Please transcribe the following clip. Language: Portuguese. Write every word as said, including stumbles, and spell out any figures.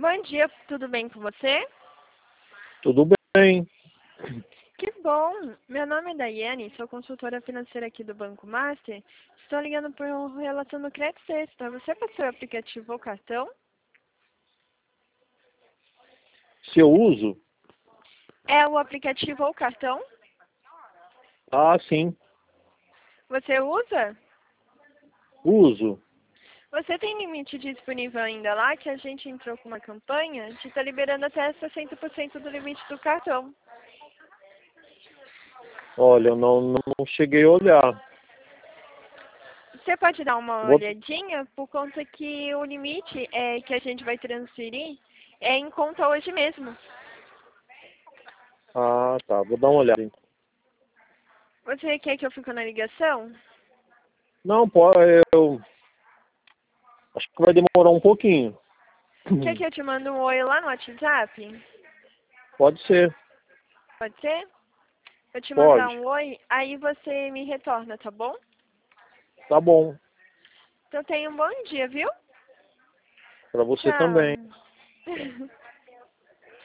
Bom dia, tudo bem com você? Tudo bem. Que bom! Meu nome é Daiane, sou consultora financeira aqui do Banco Master. Estou ligando por relação do crédito extra. Você passou o aplicativo ou cartão? Se eu uso? É o aplicativo ou cartão? Ah, sim. Você usa? Uso. Você tem limite disponível ainda lá, que a gente entrou com uma campanha que está liberando até sessenta por cento do limite do cartão. Olha, eu não, não cheguei a olhar. Você pode dar uma Vou... olhadinha, por conta que o limite é, que a gente vai transferir é em conta hoje mesmo. Ah, tá. Vou dar uma olhada. Você quer que eu fique na ligação? Não, pode. Eu acho que vai demorar um pouquinho. Quer que eu te mande um oi lá no WhatsApp? Pode ser. Pode ser? Eu te mandar Pode. um oi, aí você me retorna, tá bom? Tá bom. Então tenha um bom dia, viu? Pra você também. Tchau.